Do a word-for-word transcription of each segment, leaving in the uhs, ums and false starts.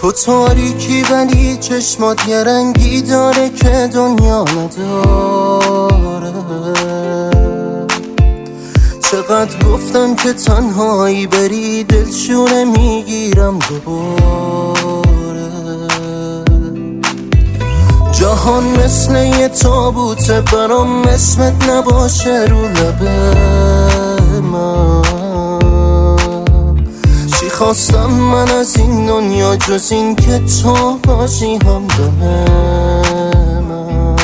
تو تاریکی ولی چشمات یه رنگی داره که دنیا نداره. چقدر گفتم که تنهایی بری دلشونه میگیرم دوباره. جهان مثل یه تابوته برام اسمت نباشه رو لبه من. چی خواستم من از این دنیا جز این که تو باشی همدم من.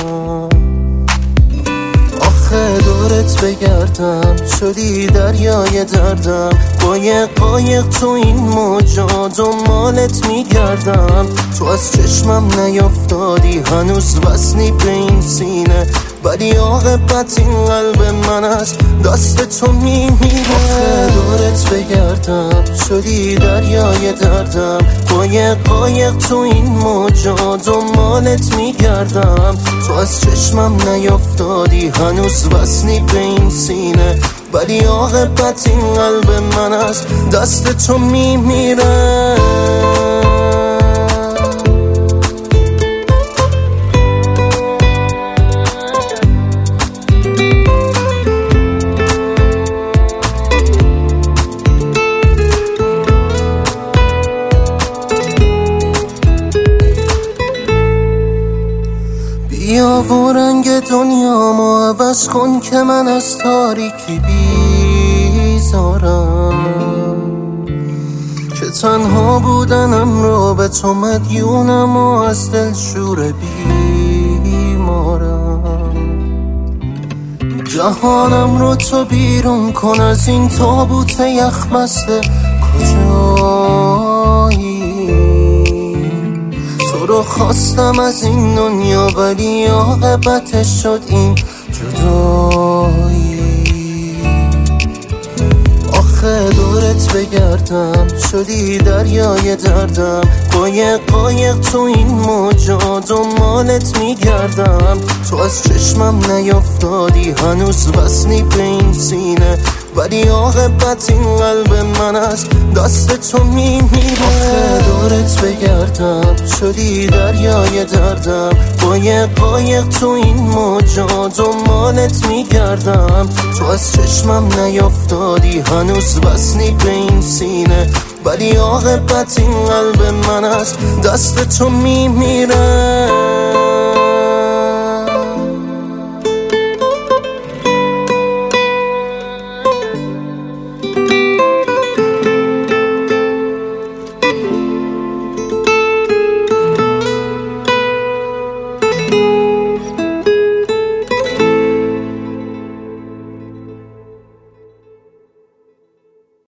آخه دورت بگردم شدی دریای دردم، با یه قایق تو این موجا دنبالت میگردم. تو از چشمم نیافتادی هنوز وصلی به این سینه، ولی عاقبت این قلب من از دست تو میمیره. آخه دورت بگردم شدی دریای دردم، با یه قایق تو این موجا دنبالت میگردم. تو از چشمم نیافتادی هنوز وصلی به این سینه، ولی عاقبت این قلب من از دست تو میمیره. بیا و رنگ دنیامو عوض کن که من از تاریکی بیزارم، که تنها بودنم رو به تو مدیونم و از دل شور بیمارم. جهانم رو تو بیرون کن از این تابوت یخ بسته، کجایی؟ تو رو خواستم از این دنیا ولی عاقبتش شد این جدایی. آخه دورت بگردم شدی دریای دردم، با یه قایق تو این موجا دنبالت میگردم. تو از چشمم نیافتادی هنوز وصلی به این سینه، ولی عاقبت این قلب من از دست تو میمیره. آخه دورت بگردم شدی دریای دردم، با یه قایق تو این موجا دنبالت میگردم. تو از چشمم نیافتادی هنوز وصلی به این سینه، ولی عاقبت این قلب من از دست تو میمیره.